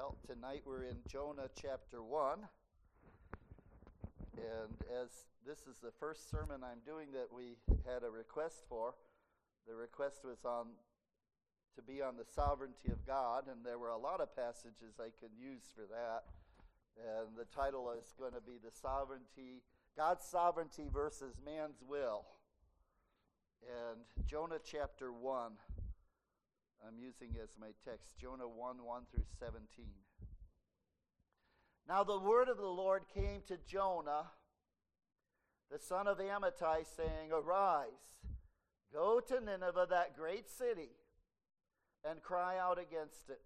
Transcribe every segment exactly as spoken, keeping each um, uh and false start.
Well, tonight we're in Jonah chapter one. And as this is the first sermon I'm doing that we had a request for, the request was on to be on the sovereignty of God, and there were a lot of passages I could use for that. And the title is going to be the sovereignty, God's sovereignty versus man's will. And Jonah chapter one, I'm using as my text, Jonah one, one through seventeen. Now the word of the Lord came to Jonah, the son of Amittai, saying, Arise, go to Nineveh, that great city, and cry out against it,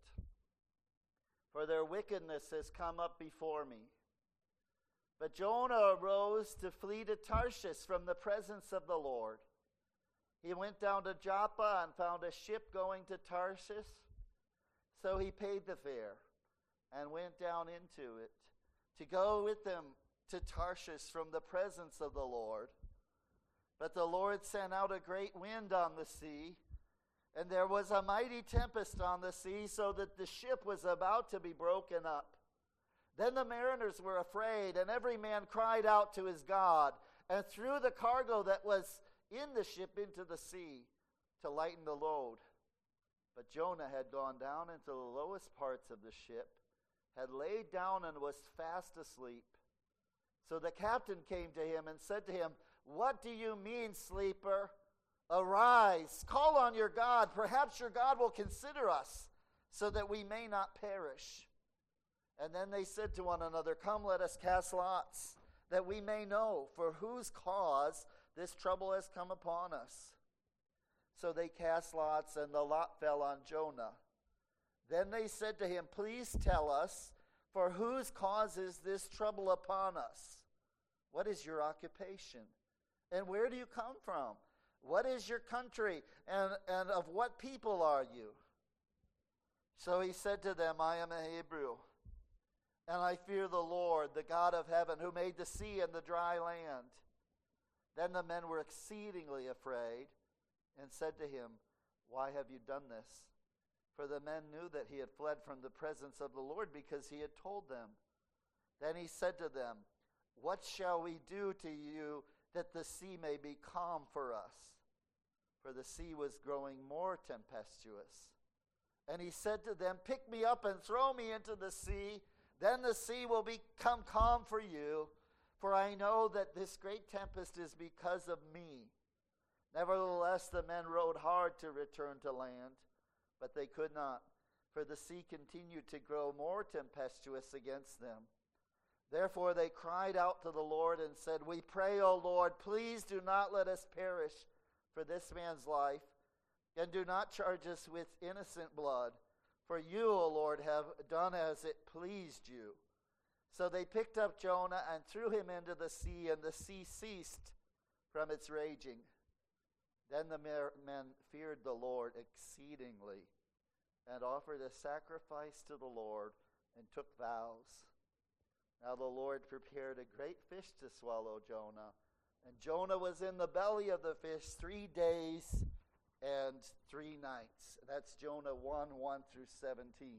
for their wickedness has come up before me. But Jonah arose to flee to Tarshish from the presence of the Lord. He went down to Joppa and found a ship going to Tarshish. So he paid the fare and went down into it to go with them to Tarshish from the presence of the Lord. But the Lord sent out a great wind on the sea, and there was a mighty tempest on the sea, so that the ship was about to be broken up. Then the mariners were afraid, and every man cried out to his God, and threw the cargo that was in the ship into the sea to lighten the load. But Jonah had gone down into the lowest parts of the ship, had laid down and was fast asleep. So the captain came to him and said to him, What do you mean, sleeper? Arise, call on your God. Perhaps your God will consider us, so that we may not perish. And then they said to one another, Come, let us cast lots, that we may know for whose cause this trouble has come upon us. So they cast lots, and the lot fell on Jonah. Then they said to him, Please tell us, for whose cause is this trouble upon us? What is your occupation? And where do you come from? What is your country? And, and of what people are you? So he said to them, I am a Hebrew, and I fear the Lord, the God of heaven, who made the sea and the dry land. Then the men were exceedingly afraid and said to him, Why have you done this? For the men knew that he had fled from the presence of the Lord, because he had told them. Then he said to them, What shall we do to you that the sea may be calm for us? For the sea was growing more tempestuous. And he said to them, Pick me up and throw me into the sea, then the sea will become calm for you. For I know that this great tempest is because of me. Nevertheless, the men rowed hard to return to land, but they could not, for the sea continued to grow more tempestuous against them. Therefore they cried out to the Lord and said, We pray, O Lord, please do not let us perish for this man's life, and do not charge us with innocent blood. For you, O Lord, have done as it pleased you. So they picked up Jonah and threw him into the sea, and the sea ceased from its raging. Then the men feared the Lord exceedingly, and offered a sacrifice to the Lord, and took vows. Now the Lord prepared a great fish to swallow Jonah, and Jonah was in the belly of the fish three days and three nights. That's Jonah one, one through seventeen.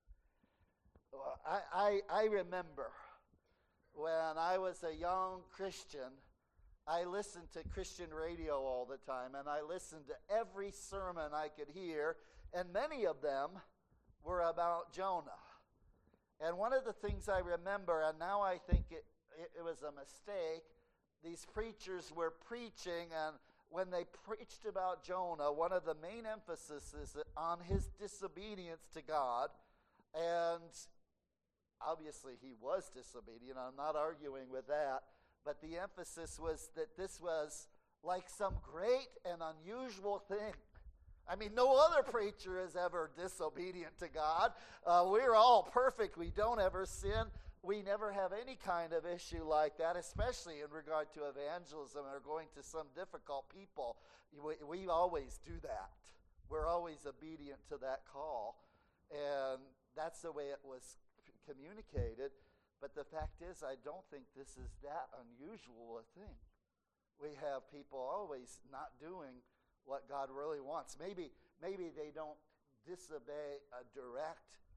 I, I, I remember when I was a young Christian, I listened to Christian radio all the time, and I listened to every sermon I could hear, and many of them were about Jonah. And one of the things I remember, and now I think it, it, it was a mistake, these preachers were preaching, and when they preached about Jonah, one of the main emphasis is on his disobedience to God. And obviously he was disobedient. I'm not arguing with that. But the emphasis was that this was like some great and unusual thing. I mean, no other preacher is ever disobedient to God. Uh, we're all perfect. We don't ever sin. We never have any kind of issue like that, especially in regard to evangelism or going to some difficult people. We, we always do that. We're always obedient to that call. And that's the way it was communicated. But the fact is, I don't think this is that unusual a thing. We have people always not doing what God really wants. Maybe, maybe they don't disobey a direct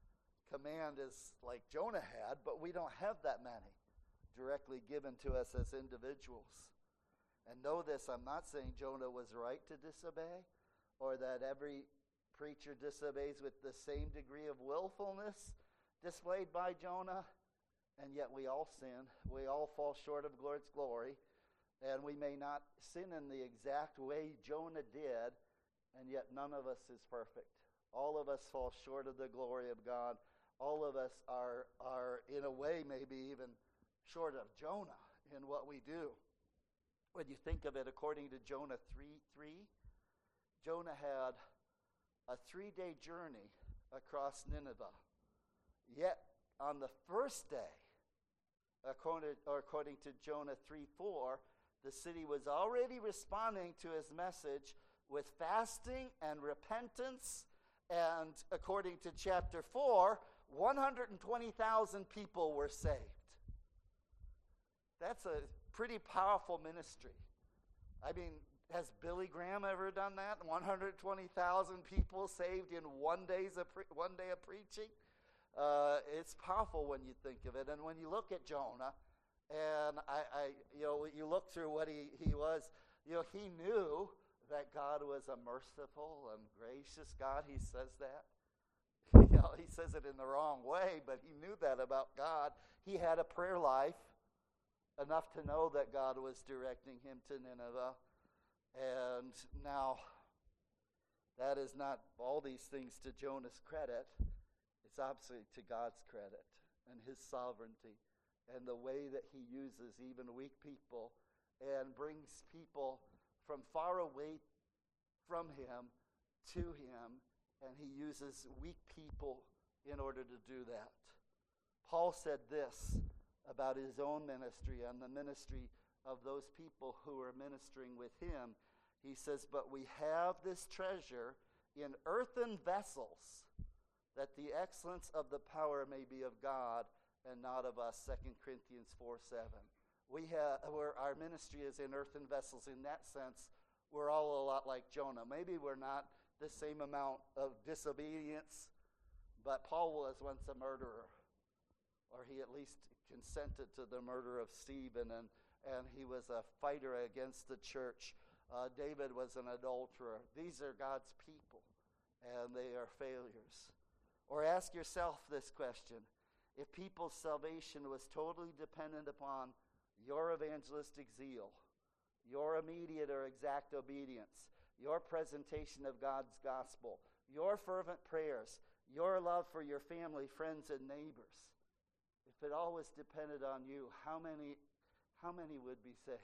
command as like Jonah had, but we don't have that many directly given to us as individuals. And know this, I'm not saying Jonah was right to disobey, or that every preacher disobeys with the same degree of willfulness displayed by Jonah, and yet we all sin. We all fall short of God's glory, and we may not sin in the exact way Jonah did, and yet none of us is perfect. All of us fall short of the glory of God. All of us are, are in a way, maybe even short of Jonah in what we do. When you think of it, according to Jonah three three, Jonah had a three-day journey across Nineveh. Yet, on the first day, according, or according to Jonah three four, the city was already responding to his message with fasting and repentance. And according to chapter four, one hundred twenty thousand people were saved. That's a pretty powerful ministry. I mean, has Billy Graham ever done that? one hundred twenty thousand people saved in one day's of pre- one day of preaching? Uh, it's powerful when you think of it. And when you look at Jonah, and I, I you know, you look through what he, he was, you know, he knew that God was a merciful and gracious God. He says that. You know, he says it in the wrong way, but he knew that about God. He had a prayer life enough to know that God was directing him to Nineveh. And now, that is not all these things to Jonah's credit. It's absolutely to God's credit and his sovereignty and the way that he uses even weak people and brings people from far away from him to him, and he uses weak people in order to do that. Paul said this about his own ministry and the ministry of those people who were ministering with him. He says, "But we have this treasure in earthen vessels, that the excellence of the power may be of God and not of us." Second Corinthians four seven. We have, where our ministry is in earthen vessels. In that sense, we're all a lot like Jonah. Maybe we're not the same amount of disobedience, but Paul was once a murderer, or he at least consented to the murder of Stephen, and, and he was a fighter against the church. Uh, David was an adulterer. These are God's people, and they are failures. Or ask yourself this question: if people's salvation was totally dependent upon your evangelistic zeal, your immediate or exact obedience, your presentation of God's gospel, your fervent prayers, your love for your family, friends, and neighbors, if it all was dependent on you, how many, how many would be saved?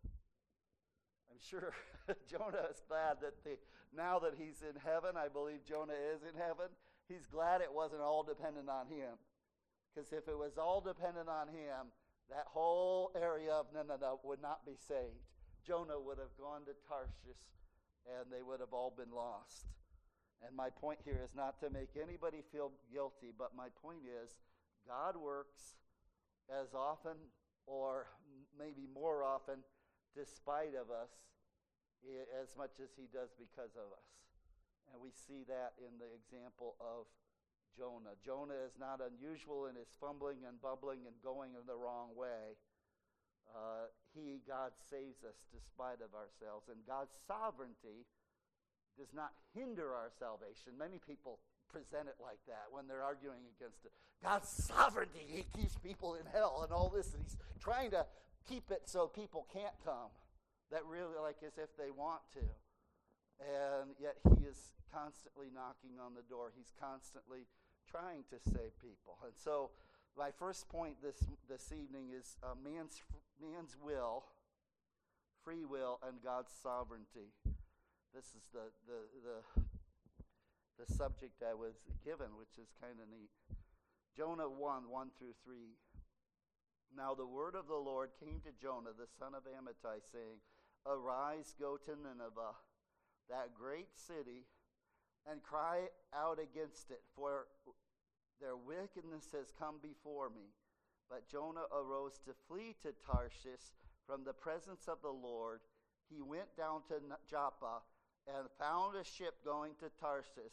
I'm sure Jonah is glad that the, now that he's in heaven, I believe Jonah is in heaven, he's glad it wasn't all dependent on him. Because if it was all dependent on him, that whole area of Nineveh would not be saved. Jonah would have gone to Tarshish, and they would have all been lost. And my point here is not to make anybody feel guilty, but my point is God works as often, or maybe more often, despite of us, as much as he does because of us. And we see that in the example of Jonah. Jonah is not unusual in his fumbling and bubbling and going in the wrong way. Uh, he, God, saves us despite of ourselves. And God's sovereignty does not hinder our salvation. Many people present it like that when they're arguing against it. God's sovereignty, he keeps people in hell and all this, and he's trying to keep it so people can't come. That really, like, as if they want to. And yet he is constantly knocking on the door. He's constantly trying to save people. And so my first point this this evening is uh, man's man's will, free will, and God's sovereignty. This is the the the, the subject I was given, which is kind of neat. Jonah one, one through three. Now the word of the Lord came to Jonah, the son of Amittai, saying, "Arise, go to Nineveh, that great city, and cry out against it, for their wickedness has come before me." But Jonah arose to flee to Tarshish from the presence of the Lord. He went down to Joppa and found a ship going to Tarshish,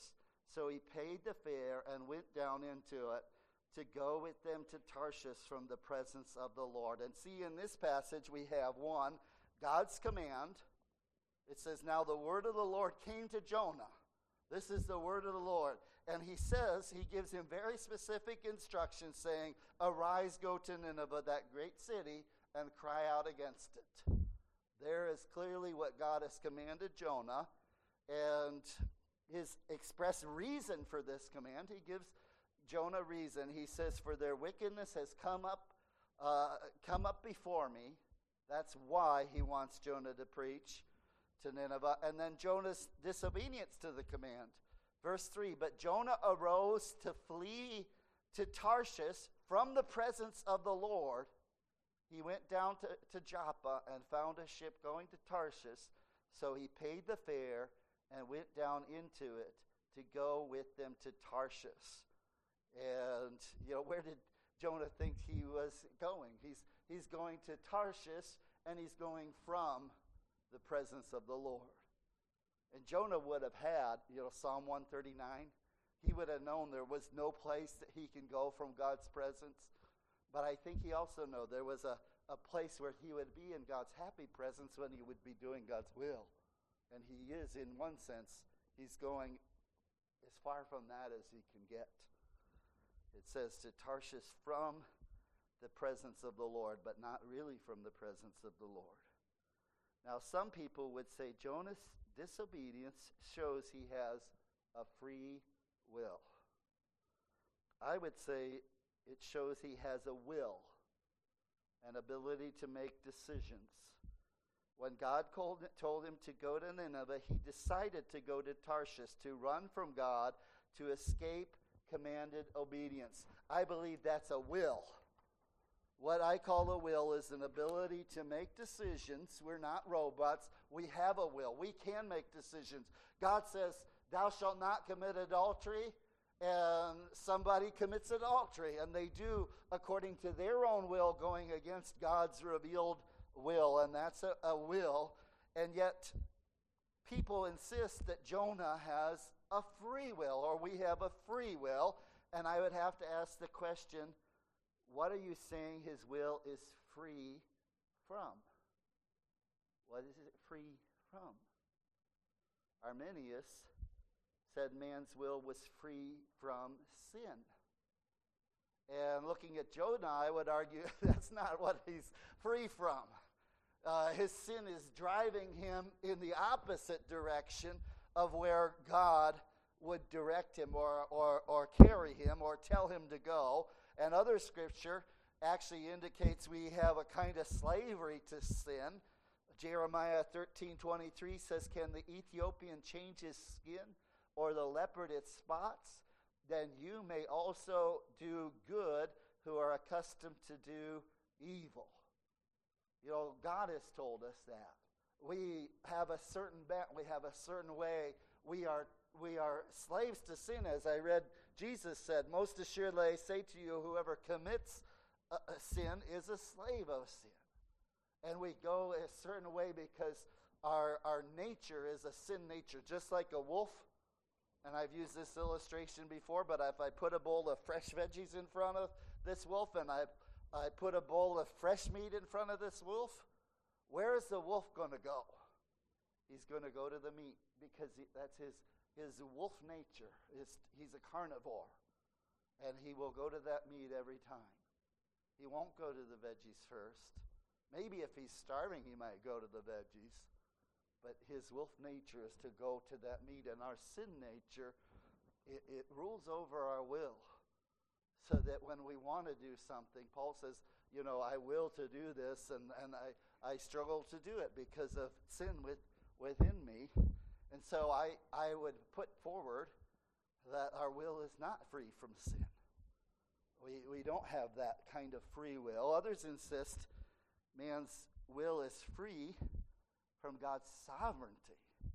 So he paid the fare and went down into it to go with them to Tarshish from the presence of the Lord. And see, in this passage we have, one, God's command. It says, now the word of the Lord came to Jonah. This is the word of the Lord. And he says, he gives him very specific instructions saying, arise, go to Nineveh, that great city, and cry out against it. There is clearly what God has commanded Jonah. And his express reason for this command, he gives Jonah reason. He says, for their wickedness has come up, uh, come up before me. That's why he wants Jonah to preach to Nineveh. And then Jonah's disobedience to the command. Verse three, but Jonah arose to flee to Tarshish from the presence of the Lord. He went down to, to Joppa and found a ship going to Tarshish. So he paid the fare and went down into it to go with them to Tarshish. And, you know, where did Jonah think he was going? He's, he's going to Tarshish, and he's going from the presence of the Lord. And Jonah would have had, you know, Psalm one thirty-nine. He would have known there was no place that he can go from God's presence. But I think he also knew there was a, a place where he would be in God's happy presence when he would be doing God's will. And he is, in one sense, he's going as far from that as he can get. It says to Tarshish from the presence of the Lord, but not really from the presence of the Lord. Now, some people would say Jonah's disobedience shows he has a free will. I would say it shows he has a will, an ability to make decisions. When God called, told him to go to Nineveh, he decided to go to Tarshish, to run from God, to escape commanded obedience. I believe that's a will. What I call a will is an ability to make decisions. We're not robots. We have a will. We can make decisions. God says, thou shalt not commit adultery, and somebody commits adultery, and they do according to their own will, going against God's revealed will, and that's a, a will. And yet people insist that Jonah has a free will, or we have a free will, and I would have to ask the question, what are you saying his will is free from? What is it free from? Arminius said man's will was free from sin. And looking at Jonah, I would argue that's not what he's free from. Uh, his sin is driving him in the opposite direction of where God would direct him or, or, or carry him or tell him to go. And other scripture actually indicates we have a kind of slavery to sin. Jeremiah thirteen twenty-three says, can the Ethiopian change his skin or the leopard its spots? Then you may also do good who are accustomed to do evil. You know, God has told us that. We have a certain bent, we have a certain way. We are we are slaves to sin, as I read Jesus said, most assuredly I say to you, whoever commits a, a sin is a slave of sin. And we go a certain way because our, our nature is a sin nature, just like a wolf. And I've used this illustration before, but if I put a bowl of fresh veggies in front of this wolf and I, I put a bowl of fresh meat in front of this wolf, where is the wolf going to go? He's going to go to the meat because he, that's his His wolf nature. Is he's a carnivore. And he will go to that meat every time. He won't go to the veggies first. Maybe if he's starving, he might go to the veggies. But his wolf nature is to go to that meat. And our sin nature, it, it rules over our will. So that when we want to do something, Paul says, you know, I will to do this, and, and I, I struggle to do it because of sin with, within me. And so I, I would put forward that our will is not free from sin. We, we don't have that kind of free will. Others insist man's will is free from God's sovereignty,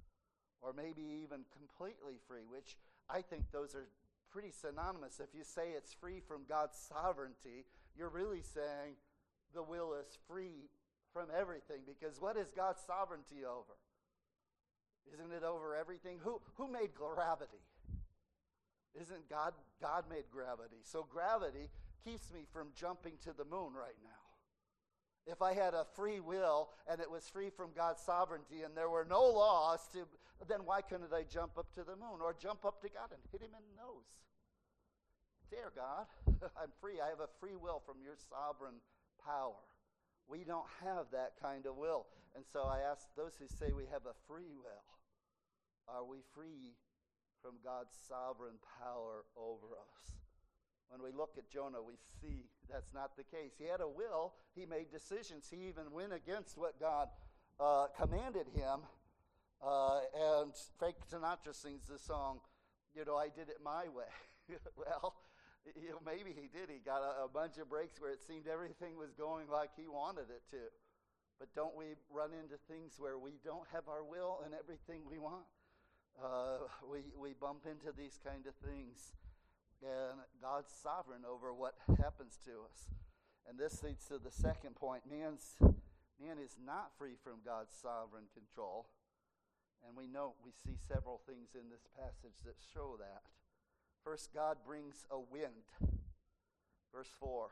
or maybe even completely free, which I think those are pretty synonymous. If you say it's free from God's sovereignty, you're really saying the will is free from everything, because what is God's sovereignty over? Isn't it over everything? Who who made gravity? Isn't God, God made gravity. So gravity keeps me from jumping to the moon right now. If I had a free will and it was free from God's sovereignty and there were no laws to, then why couldn't I jump up to the moon or jump up to God and hit him in the nose? There, God, I'm free. I have a free will from your sovereign power. We don't have that kind of will. And so I ask those who say we have a free will, are we free from God's sovereign power over us? When we look at Jonah, we see that's not the case. He had a will. He made decisions. He even went against what God uh, commanded him. Uh, and Frank Sinatra sings the song, you know, I did it my way. Well, you know, maybe he did. He got a, a bunch of breaks where it seemed everything was going like he wanted it to. But don't we run into things where we don't have our will and everything we want? Uh, we, we bump into these kind of things. And God's sovereign over what happens to us. And this leads to the second point. Man's, man is not free from God's sovereign control. And we know, we see several things in this passage that show that. First, God brings a wind. Verse four.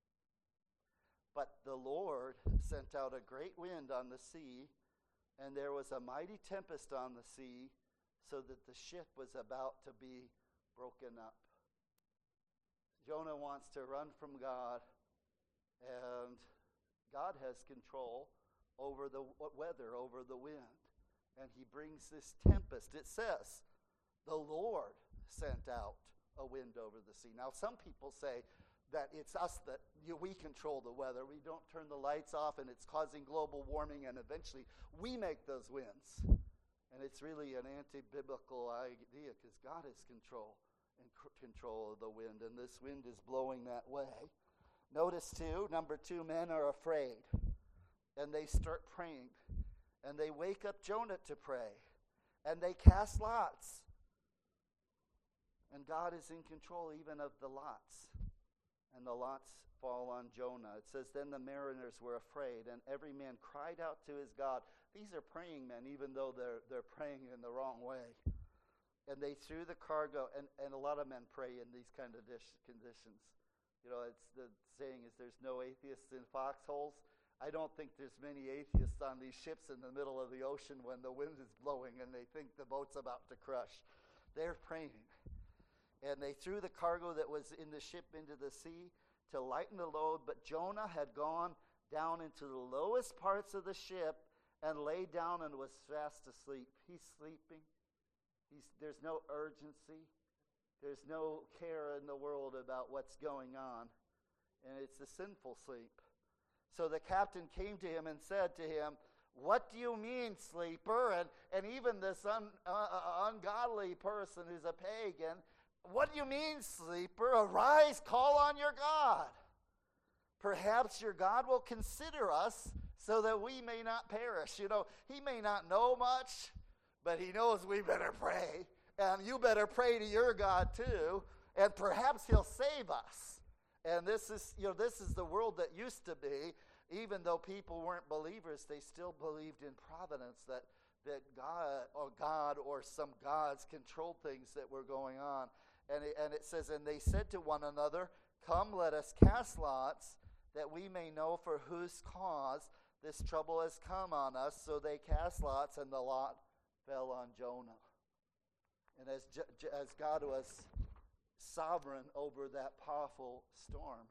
But the Lord sent out a great wind on the sea, and there was a mighty tempest on the sea, so that the ship was about to be broken up. Jonah wants to run from God, and God has control over the weather, over the wind. And he brings this tempest. It says, the Lord sent out a wind over the sea. Now, some people say that it's us that you, we control the weather. We don't turn the lights off, and it's causing global warming, and eventually we make those winds. And it's really an anti-biblical idea because God has control and c- control of the wind, and this wind is blowing that way. Notice, too, number two, men are afraid, and they start praying, and they wake up Jonah to pray, and they cast lots. And God is in control even of the lots. And the lots fall on Jonah. It says, then the mariners were afraid, and every man cried out to his God. These are praying men, even though they're they're praying in the wrong way. And they threw the cargo, and, and a lot of men pray in these kind of dish, conditions. You know, it's the saying is there's no atheists in foxholes. I don't think there's many atheists on these ships in the middle of the ocean when the wind is blowing and they think the boat's about to crush. They're praying. And they threw the cargo that was in the ship into the sea to lighten the load, but Jonah had gone down into the lowest parts of the ship and lay down and was fast asleep. He's sleeping. He's, there's no urgency. There's no care in the world about what's going on. And it's a sinful sleep. So the captain came to him and said to him, what do you mean, sleeper? And, and even this un, uh, ungodly person who's a pagan, what do you mean, sleeper? Arise, call on your God. Perhaps your God will consider us so that we may not perish. You know, he may not know much, but he knows we better pray. And you better pray to your God too, and perhaps he'll save us. And this is, you know, this is the world that used to be. Even though people weren't believers, they still believed in providence, that that God or God or some gods controlled things that were going on. And it, and it says, and they said to one another, come, let us cast lots, that we may know for whose cause this trouble has come on us. So they cast lots, and the lot fell on Jonah. And as, as God was sovereign over that powerful storm,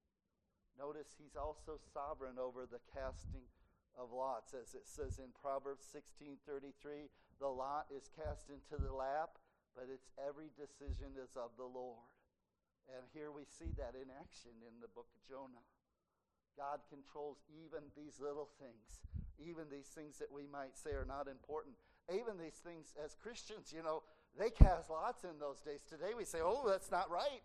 notice he's also sovereign over the casting of lots. As it says in Proverbs sixteen thirty-three, the lot is cast into the lap, but its every decision is of the Lord. And here we see that in action in the book of Jonah. God controls even these little things, even these things that we might say are not important. Even these things as Christians, you know, they cast lots in those days. Today we say, oh, that's not right.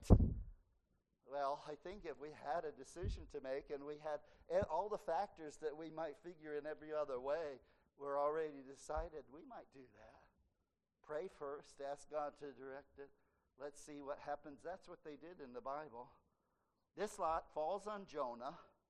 Well, I think if we had a decision to make and we had all the factors that we might figure in every other way were already decided, we might do that. Pray first, ask God to direct it. Let's see what happens. That's what they did in the Bible. This lot falls on Jonah,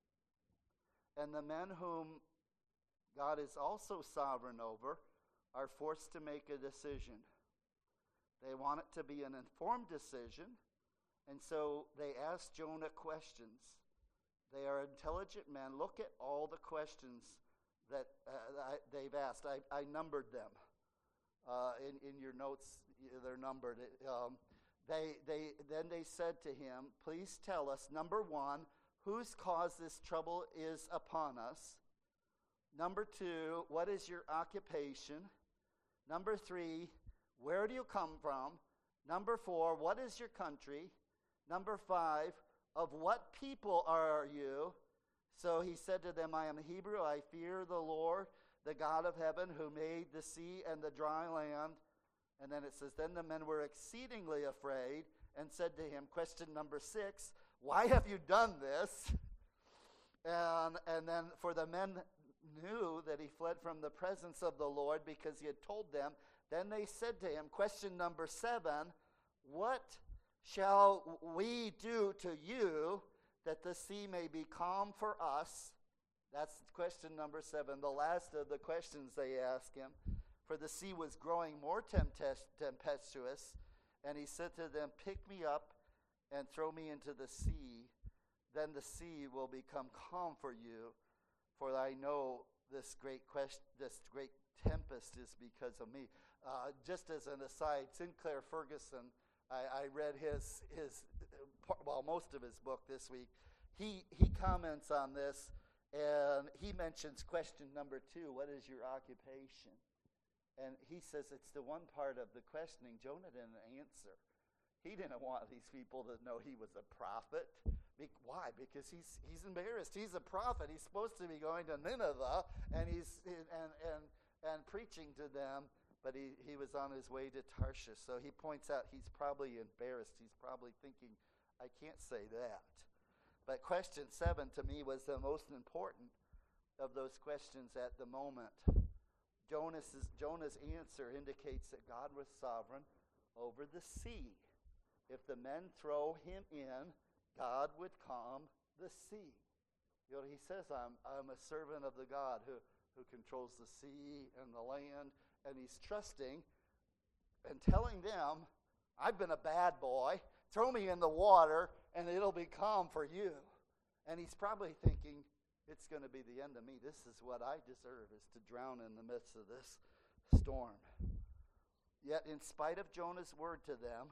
and the men whom God is also sovereign over are forced to make a decision. They want it to be an informed decision, and so they ask Jonah questions. They are intelligent men. Look at all the questions that uh, I, they've asked. I, I numbered them. Uh, in, in your notes, they're numbered. Um, they, they, then they said to him, please tell us, number one, whose cause this trouble is upon us? Number two, what is your occupation? Number three, where do you come from? Number four, what is your country? Number five, of what people are you? So he said to them, I am a Hebrew. I fear the Lord, the God of heaven, who made the sea and the dry land. And then it says, then the men were exceedingly afraid and said to him, question number six, why have you done this? And, and then for the men knew that he fled from the presence of the Lord because he had told them. Then they said to him, question number seven, what shall we do to you that the sea may be calm for us? That's question number seven, the last of the questions they ask him. For the sea was growing more tempest- tempestuous, and he said to them, pick me up and throw me into the sea. Then the sea will become calm for you. For I know this great question, this great tempest is because of me. Uh, just as an aside, Sinclair Ferguson, I, I read his his well most of his book this week. He he comments on this, and he mentions question number two: what is your occupation? And he says it's the one part of the questioning Jonah didn't answer. He didn't want these people to know he was a prophet. Be- why? Because he's he's embarrassed. He's a prophet. He's supposed to be going to Nineveh and he's and and and preaching to them, but he, he was on his way to Tarshish. So he points out he's probably embarrassed. He's probably thinking, I can't say that. But question seven to me was the most important of those questions at the moment. Jonas's, Jonah's answer indicates that God was sovereign over the sea. If the men throw him in, God would calm the sea. You know, he says, I'm, I'm a servant of the God who, who controls the sea and the land, and he's trusting and telling them, I've been a bad boy, throw me in the water, and it'll be calm for you. And he's probably thinking, it's going to be the end of me. This is what I deserve, is to drown in the midst of this storm. Yet in spite of Jonah's word to them,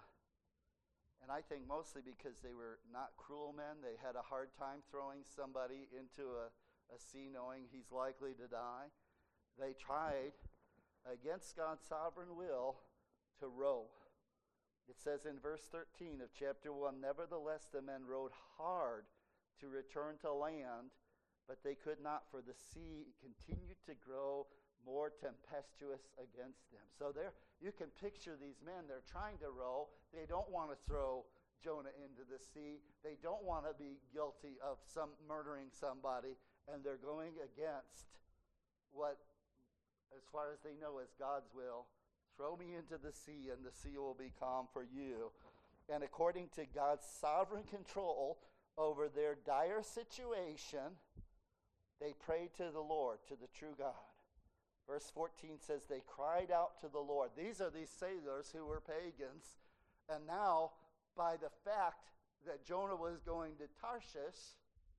and I think mostly because they were not cruel men, they had a hard time throwing somebody into a, a sea knowing he's likely to die. They tried, against God's sovereign will, to row. It says in verse thirteen of chapter one, nevertheless the men rowed hard to return to land, but they could not, for the sea continued to grow more tempestuous against them. So there, you can picture these men. They're trying to row. They don't want to throw Jonah into the sea. They don't want to be guilty of some murdering somebody, and they're going against what, as far as they know, is God's will. Throw me into the sea, and the sea will be calm for you. And according to God's sovereign control over their dire situation, they prayed to the Lord, to the true God. Verse fourteen says they cried out to the Lord. These are these sailors who were pagans. And now, by the fact that Jonah was going to Tarshish,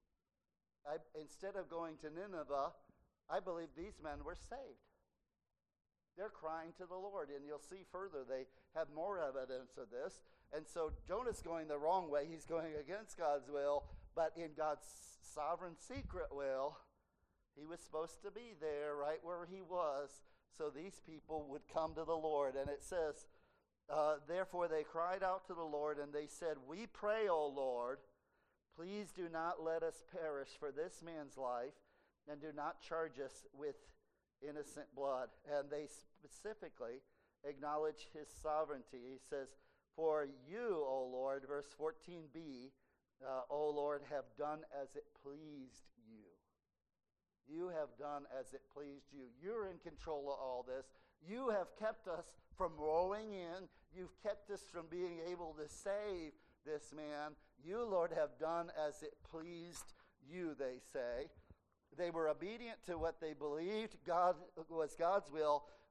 I, instead of going to Nineveh, I believe these men were saved. They're crying to the Lord. And you'll see further, they have more evidence of this. And so Jonah's going the wrong way. He's going against God's will. But in God's sovereign secret will, he was supposed to be there right where he was, so these people would come to the Lord. And it says, uh, therefore they cried out to the Lord, and they said, we pray, O Lord, please do not let us perish for this man's life, and do not charge us with innocent blood. And they specifically acknowledge his sovereignty. He says, for you, O Lord, verse fourteen b, uh, O Lord, have done as it pleased you. You have done as it pleased you. You're in control of all this. You have kept us from rowing in. You've kept us from being able to save this man. You, Lord, have done as it pleased you, they say. They were obedient to what they believed God was God's will,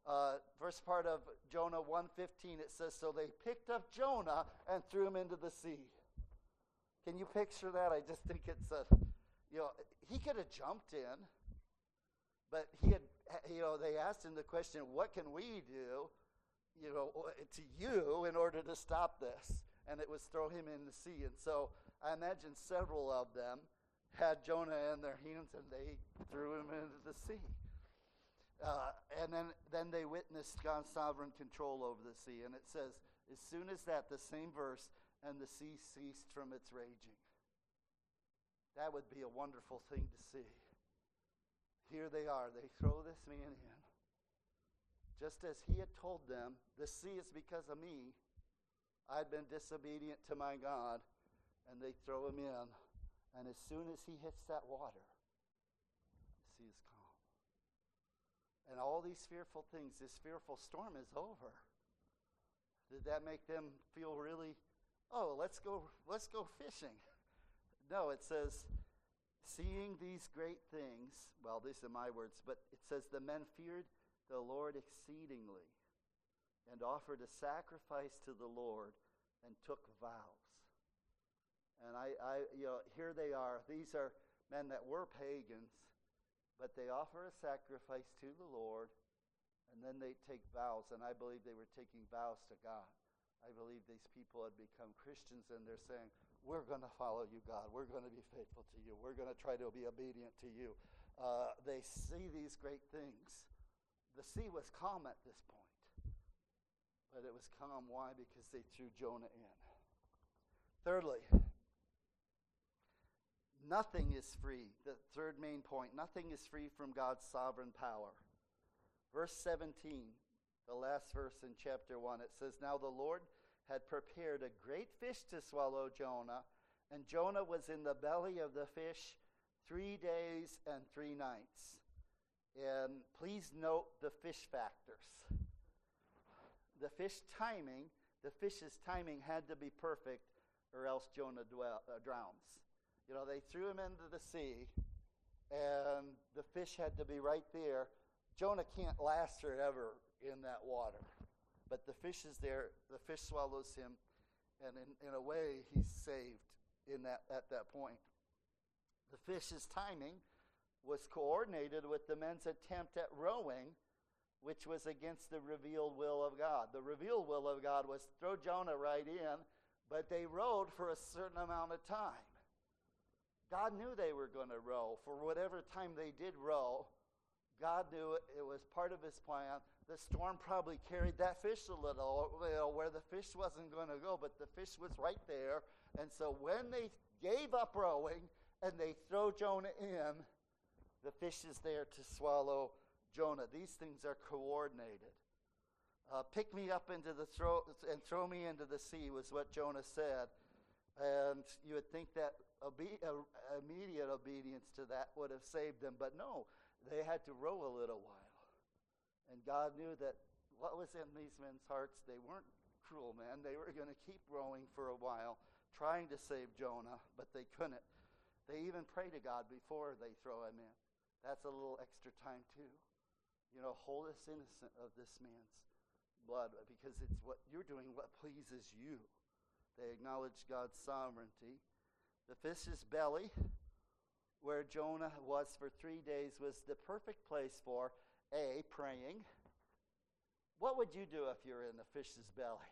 Uh, first part of Jonah one fifteen, it says, so they picked up Jonah and threw him into the sea. Can you picture that? I just think it's a, you know, he could have jumped in, but he had, you know, they asked him the question, what can we do, you know, to you in order to stop this? And it was throw him in the sea. And so I imagine several of them had Jonah in their hands and they threw him into the sea. Uh, and then, then they witnessed God's sovereign control over the sea. And it says, as soon as that, the same verse, and the sea ceased from its raging. That would be a wonderful thing to see. Here they are. They throw this man in. Just as he had told them, the sea is because of me. I'd been disobedient to my God. And they throw him in. And as soon as he hits that water, the sea is calm. And all these fearful things, this fearful storm is over. Did that make them feel really, oh, let's go, let's go fishing? No, it says, seeing these great things, well, these are my words, but it says the men feared the Lord exceedingly and offered a sacrifice to the Lord and took vows. And I, I, you know, here they are. These are men that were pagans, but they offer a sacrifice to the Lord, and then they take vows. And I believe they were taking vows to God. I believe these people had become Christians, and they're saying, we're going to follow you, God. We're going to be faithful to you. We're going to try to be obedient to you. Uh, they see these great things. The sea was calm at this point. But it was calm. Why? Because they threw Jonah in. Thirdly, nothing is free. The third main point, nothing is free from God's sovereign power. Verse seventeen, the last verse in chapter one, it says, now the Lord had prepared a great fish to swallow Jonah, and Jonah was in the belly of the fish three days and three nights. And please note the fish factors. The fish timing, the fish's timing had to be perfect, or else Jonah dwell, uh, drowns. You know, they threw him into the sea, and the fish had to be right there. Jonah can't last forever in that water. But the fish is there, the fish swallows him, and in, in a way, he's saved in that at that point. The fish's timing was coordinated with the men's attempt at rowing, which was against the revealed will of God. The revealed will of God was throw Jonah right in, but they rowed for a certain amount of time. God knew they were going to row. For whatever time they did row, God knew it, it was part of his plan. The storm probably carried that fish a little, you know, where the fish wasn't going to go, but the fish was right there. And so when they gave up rowing and they throw Jonah in, the fish is there to swallow Jonah. These things are coordinated. Uh, pick me up into the throat and throw me into the sea was what Jonah said. And you would think that obe- uh, immediate obedience to that would have saved them. But no, they had to row a little while. And God knew that what was in these men's hearts, they weren't cruel men. They were going to keep rowing for a while, trying to save Jonah, but they couldn't. They even pray to God before they throw him in. That's a little extra time too. You know, hold us innocent of this man's blood, because it's what you're doing, what pleases you. They acknowledge God's sovereignty. The fish's belly, where Jonah was for three days, was the perfect place for A, praying. What would you do if you're in the fish's belly?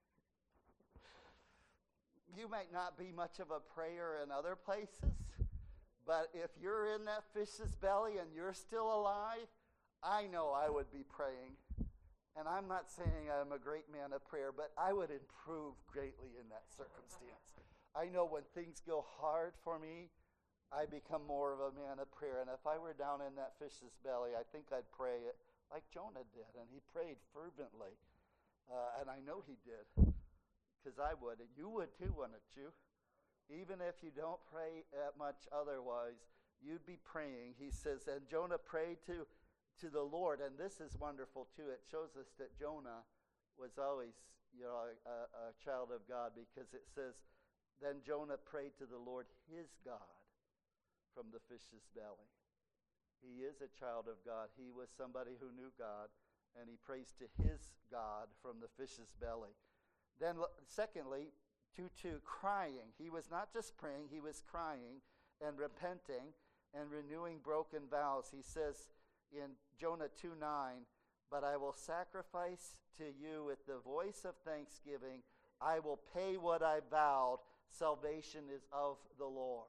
You might not be much of a prayer in other places, but if you're in that fish's belly and you're still alive, I know I would be praying. And I'm not saying I'm a great man of prayer, but I would improve greatly in that circumstance. I know when things go hard for me, I become more of a man of prayer. And if I were down in that fish's belly, I think I'd pray it like Jonah did. And he prayed fervently. Uh, and I know he did, because I would. And you would too, wouldn't you? Even if you don't pray that much otherwise, you'd be praying. He says, and Jonah prayed to, to the Lord. And this is wonderful too. It shows us that Jonah was always, you know, a, a child of God, because it says, then Jonah prayed to the Lord his God from the fish's belly. He is a child of God. He was somebody who knew God, and he prays to his God from the fish's belly. Then, secondly, two two, crying. He was not just praying, he was crying and repenting and renewing broken vows. He says in Jonah two nine, but I will sacrifice to you with the voice of thanksgiving. I will pay what I vowed. Salvation is of the Lord.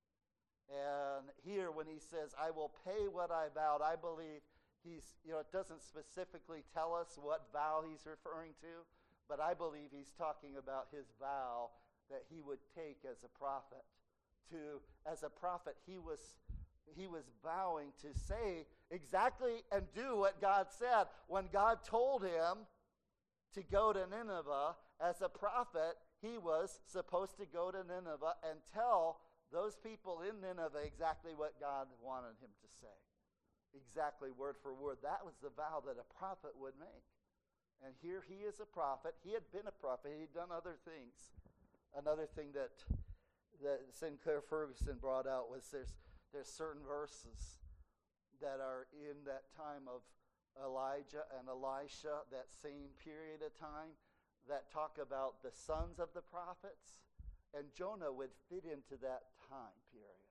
And here when he says, I will pay what I vowed, I believe he's, you know, it doesn't specifically tell us what vow he's referring to, but I believe he's talking about his vow that he would take as a prophet. To, as a prophet, he was he was vowing to say exactly and do what God said. When God told him to go to Nineveh, as a prophet, he was supposed to go to Nineveh and tell those people in Nineveh exactly what God wanted him to say. Exactly word for word. That was the vow that a prophet would make. And here he is a prophet. He had been a prophet. He'd done other things. Another thing that that Sinclair Ferguson brought out was there's there's certain verses that are in that time of Elijah and Elisha, that same period of time, that talk about the sons of the prophets, and Jonah would fit into that time period.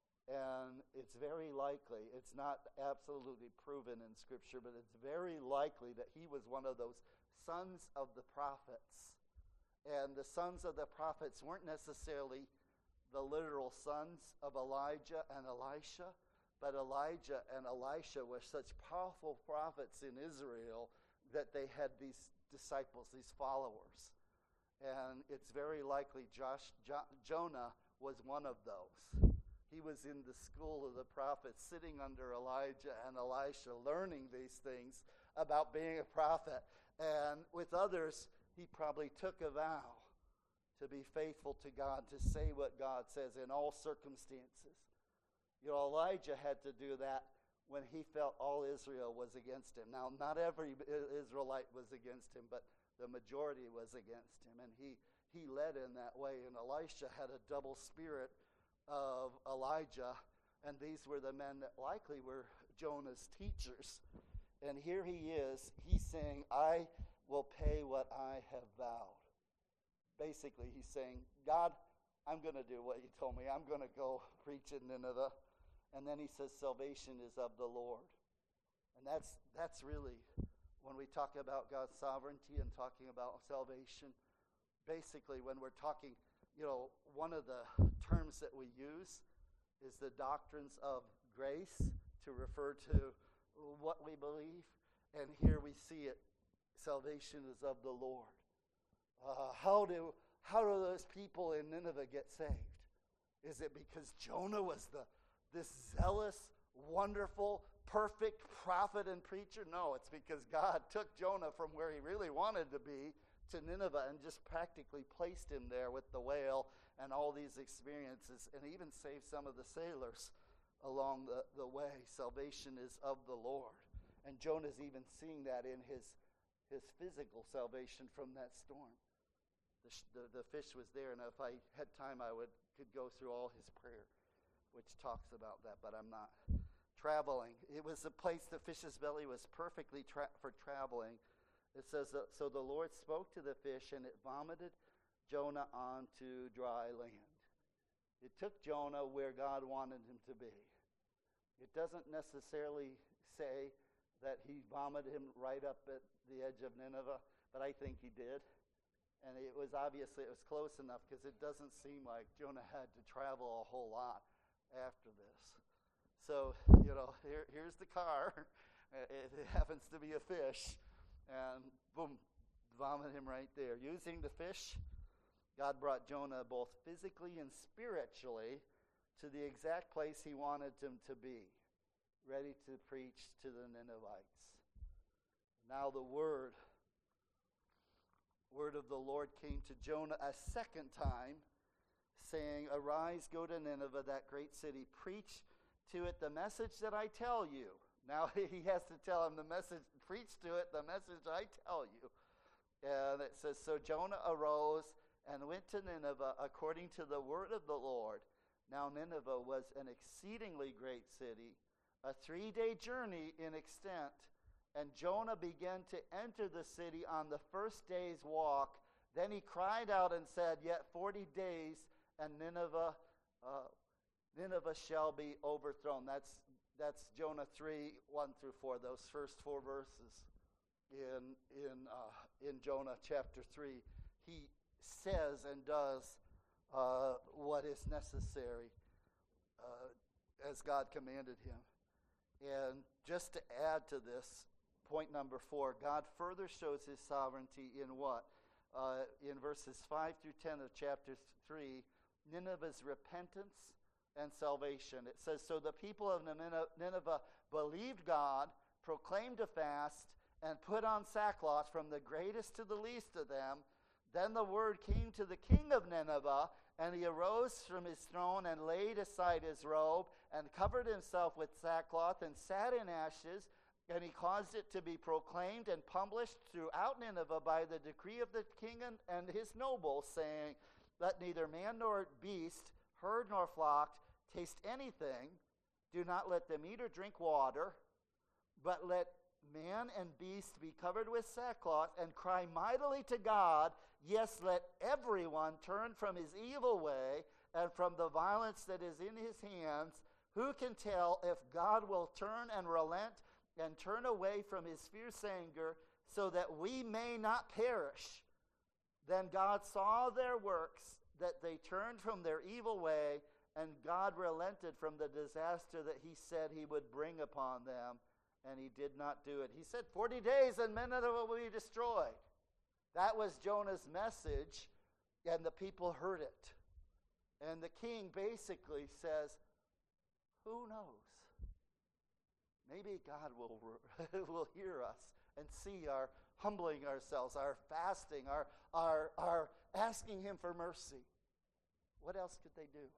And it's very likely, it's not absolutely proven in Scripture, but it's very likely that he was one of those sons of the prophets. And the sons of the prophets weren't necessarily the literal sons of Elijah and Elisha, but Elijah and Elisha were such powerful prophets in Israel that they had these disciples, these followers. And it's very likely Josh, jo- Jonah was one of those. He was in the school of the prophets, sitting under Elijah and Elisha, learning these things about being a prophet. And with others, he probably took a vow to be faithful to God, to say what God says in all circumstances. You know, Elijah had to do that when he felt all Israel was against him. Now, not every Israelite was against him, but the majority was against him, and he, he led in that way. And Elisha had a double spirit of Elijah, and these were the men that likely were Jonah's teachers. And here he is, he's saying, I will pay what I have vowed. Basically, he's saying, God, I'm going to do what you told me. I'm going to go preach in Nineveh. And then he says, salvation is of the Lord. And that's that's really, when we talk about God's sovereignty and talking about salvation, basically when we're talking, you know, one of the terms that we use is the doctrines of grace to refer to what we believe. And here we see it, salvation is of the Lord. Uh, how do how do those people in Nineveh get saved? Is it because Jonah was the this zealous, wonderful, perfect prophet and preacher? No, it's because God took Jonah from where he really wanted to be to Nineveh and just practically placed him there with the whale and all these experiences, and even saved some of the sailors along the, the way. Salvation is of the Lord. And Jonah's even seeing that in his, his physical salvation from that storm. The, the, the fish was there, and if I had time, I would could go through all his prayer, which talks about that, but I'm not. Traveling. It was a place, the fish's belly was perfectly tra- for traveling. It says, that, so the Lord spoke to the fish, and it vomited Jonah onto dry land. It took Jonah where God wanted him to be. It doesn't necessarily say that he vomited him right up at the edge of Nineveh, but I think he did. And it was obviously, it was close enough because it doesn't seem like Jonah had to travel a whole lot after this. So, you know, here, here's the car. It, it happens to be a fish. And boom, vomit him right there. Using the fish, God brought Jonah both physically and spiritually to the exact place he wanted him to be, ready to preach to the Ninevites. Now the word word of the Lord came to Jonah a second time, saying, arise, go to Nineveh, that great city, preach to it the message that I tell you. Now he has to tell him the message, preach to it the message I tell you. And it says, so Jonah arose and went to Nineveh according to the word of the Lord. Now Nineveh was an exceedingly great city, a three-day journey in extent. And Jonah began to enter the city on the first day's walk. Then he cried out and said, Yet forty days, and Nineveh, uh, Nineveh shall be overthrown. That's that's Jonah three, one through four. Those first four verses in in uh, in Jonah chapter three. He says and does uh, what is necessary uh, as God commanded him. And just to add to this, point number four, God further shows his sovereignty in what? Uh, in verses five through ten of chapter three, Nineveh's repentance and salvation. It says, So the people of Nineveh believed God, proclaimed a fast, and put on sackcloth from the greatest to the least of them. Then the word came to the king of Nineveh, and he arose from his throne and laid aside his robe and covered himself with sackcloth and sat in ashes. And he caused it to be proclaimed and published throughout Nineveh by the decree of the king and, and his nobles, saying, Let neither man nor beast, herd nor flock, taste anything. Do not let them eat or drink water, but let man and beast be covered with sackcloth and cry mightily to God. Yes, let everyone turn from his evil way and from the violence that is in his hands. Who can tell if God will turn and relent and turn away from his fierce anger, so that we may not perish? Then God saw their works, that they turned from their evil way, and God relented from the disaster that he said he would bring upon them, and he did not do it. He said, forty days and Nineveh will be destroyed. That was Jonah's message, and the people heard it. And the king basically says, who knows? Maybe God will, will hear us and see our humbling ourselves, our fasting, our, our, our asking him for mercy. What else could they do?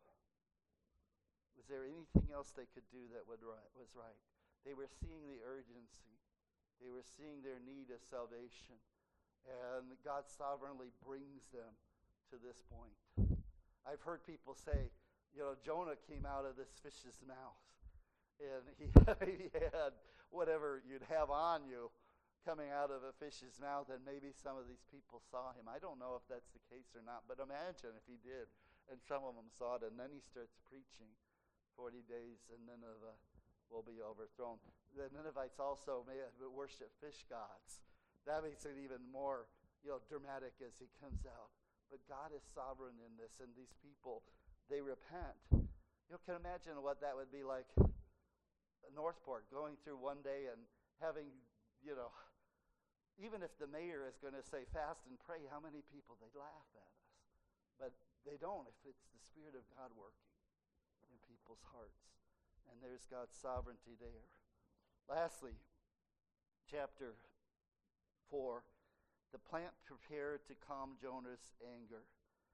Was there anything else they could do that would right, was right? They were seeing the urgency. They were seeing their need of salvation. And God sovereignly brings them to this point. I've heard people say, you know, Jonah came out of this fish's mouth. And he, he had whatever you'd have on you coming out of a fish's mouth, and maybe some of these people saw him. I don't know if that's the case or not, but imagine if he did, and some of them saw it, and then he starts preaching forty days, and Nineveh will be overthrown. The Ninevites also may worship fish gods. That makes it even more, you know, dramatic as he comes out. But God is sovereign in this, and these people, they repent. You can imagine what that would be like. Northport going through one day and having, you know, even if the mayor is going to say fast and pray, how many people, they'd laugh at us. But they don't if it's the Spirit of God working in people's hearts. And there's God's sovereignty there. Lastly, chapter four, the plant prepared to calm Jonah's anger.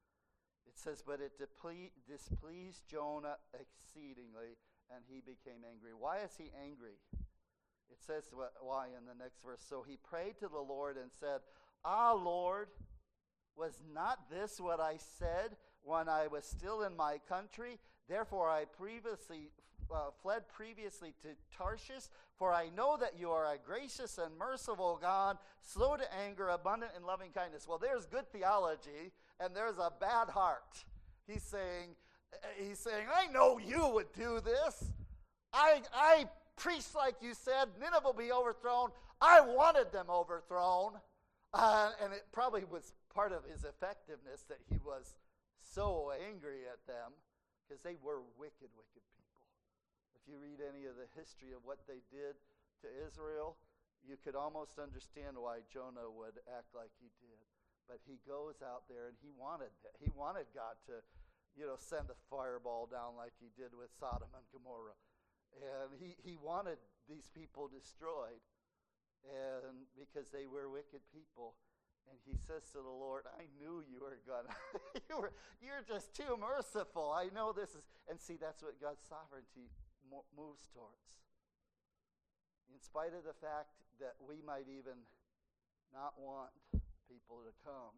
It says, but it deple- displeased Jonah exceedingly, and he became angry. Why is he angry? It says what, why in the next verse. So he prayed to the Lord and said, Ah, Lord, was not this what I said when I was still in my country? Therefore I previously uh, fled previously to Tarshish, for I know that you are a gracious and merciful God, slow to anger, abundant in loving kindness. Well, there's good theology, and there's a bad heart. He's saying, He's saying, I know you would do this. I I preached like you said, Nineveh will be overthrown. I wanted them overthrown. Uh, and it probably was part of his effectiveness that he was so angry at them, because they were wicked, wicked people. If you read any of the history of what they did to Israel, you could almost understand why Jonah would act like he did. But he goes out there and he wanted he wanted God to, you know, send a fireball down like he did with Sodom and Gomorrah. And he, he wanted these people destroyed, and because they were wicked people. And he says to the Lord, I knew you were going to, you were, you're just too merciful. I know this is, and see, that's what God's sovereignty mo- moves towards. In spite of the fact that we might even not want people to come,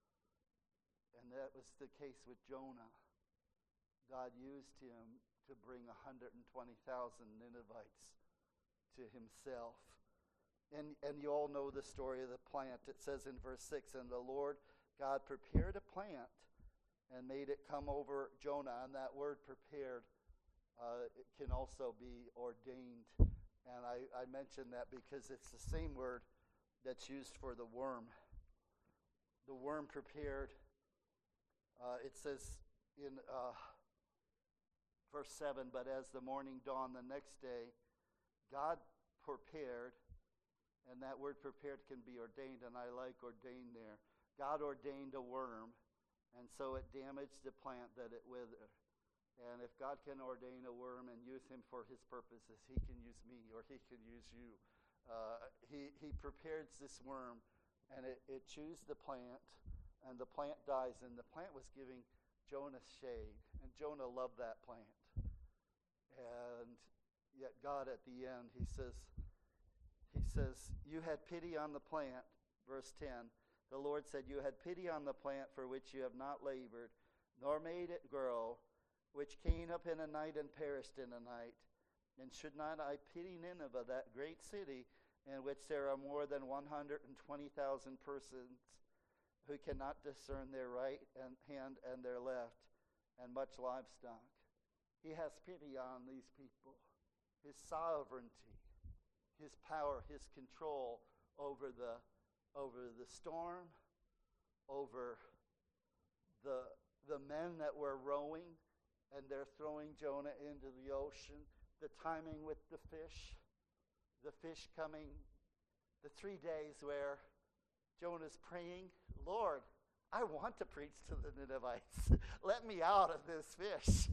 and that was the case with Jonah, God used him to bring one hundred twenty thousand Ninevites to himself. and, and you all know the story of the plant. It says in verse six, and the Lord God prepared a plant and made it come over Jonah. And that word prepared uh, it can also be ordained. And I, I mention that because it's the same word that's used for the worm. The worm prepared, uh, it says in uh, verse seven, but as the morning dawned the next day, God prepared, and that word prepared can be ordained, and I like ordained there. God ordained a worm, and so it damaged the plant that it withered. And if God can ordain a worm and use him for his purposes, he can use me or he can use you. Uh, he, he prepares this worm, and it, it chews the plant, and the plant dies, and the plant was giving Jonah shade, and Jonah loved that plant. And yet God at the end, he says, he says, you had pity on the plant, verse ten. The Lord said, you had pity on the plant for which you have not labored, nor made it grow, which came up in a night and perished in a night. And should not I pity Nineveh, that great city, in which there are more than one hundred twenty thousand persons who cannot discern their right and hand and their left, and much livestock? He has pity on these people. His sovereignty, his power, his control over the over the storm, over the the men that were rowing, and they're throwing Jonah into the ocean. The timing with the fish, the fish coming, the three days where Jonah's praying, Lord, I want to preach to the Ninevites. Let me out of this fish.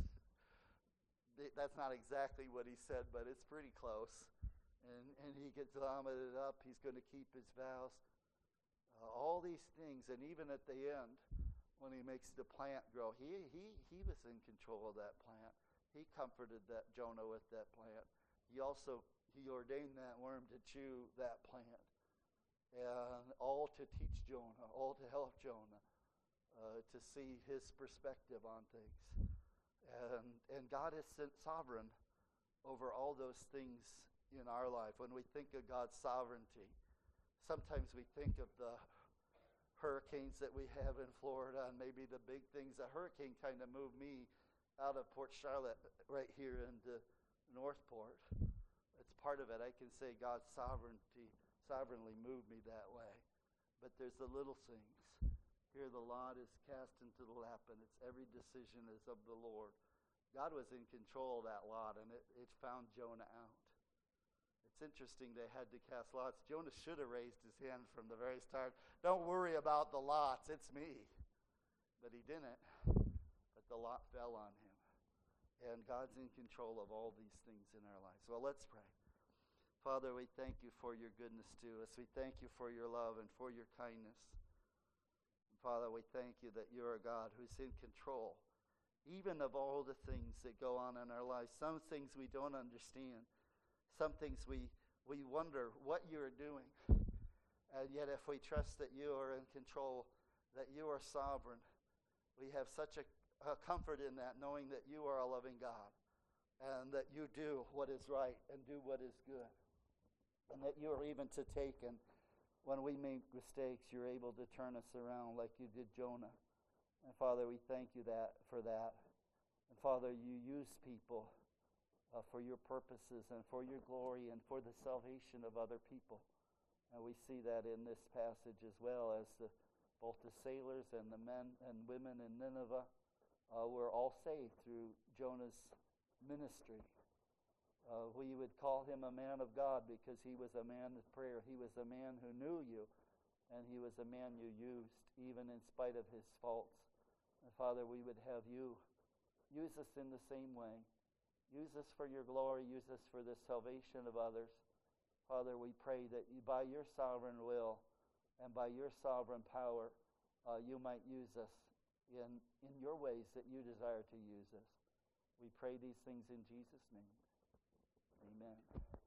That's not exactly what he said, but it's pretty close. And, and he gets vomited up. He's going to keep his vows. Uh, all these things, and even at the end, when he makes the plant grow, he he he was in control of that plant. He comforted that Jonah with that plant. He also he ordained that worm to chew that plant, and all to teach Jonah, all to help Jonah uh, to see his perspective on things. And and God is sovereign over all those things in our life. When we think of God's sovereignty, sometimes we think of the hurricanes that we have in Florida, and maybe the big things. A hurricane kind of moved me out of Port Charlotte right here into Northport. It's part of it. I can say God's sovereignty sovereignly moved me that way. But there's the little things. Here the lot is cast into the lap, and it's every decision is of the Lord. God was in control of that lot, and it, it found Jonah out. It's interesting they had to cast lots. Jonah should have raised his hand from the very start. Don't worry about the lots, it's me. But he didn't. But the lot fell on him. And God's in control of all these things in our lives. Well, let's pray. Father, we thank you for your goodness to us. We thank you for your love and for your kindness. And Father, we thank you that you're a God who's in control, even of all the things that go on in our lives. Some things we don't understand. Some things we, we wonder what you're doing. And yet if we trust that you are in control, that you are sovereign, we have such a, a comfort in that, knowing that you are a loving God, and that you do what is right and do what is good, and that you are even to take, and when we make mistakes, you're able to turn us around like you did Jonah. And Father, we thank you that for that. And Father, you use people Uh, for your purposes and for your glory and for the salvation of other people. And we see that in this passage as well, as the, both the sailors and the men and women in Nineveh uh, were all saved through Jonah's ministry. Uh, we would call him a man of God because he was a man of prayer. He was a man who knew you, and he was a man you used even in spite of his faults. And Father, we would have you use us in the same way. Use us for your glory. Use us for the salvation of others. Father, we pray that you, by your sovereign will and by your sovereign power, uh, you might use us in, in your ways that you desire to use us. We pray these things in Jesus' name. Amen.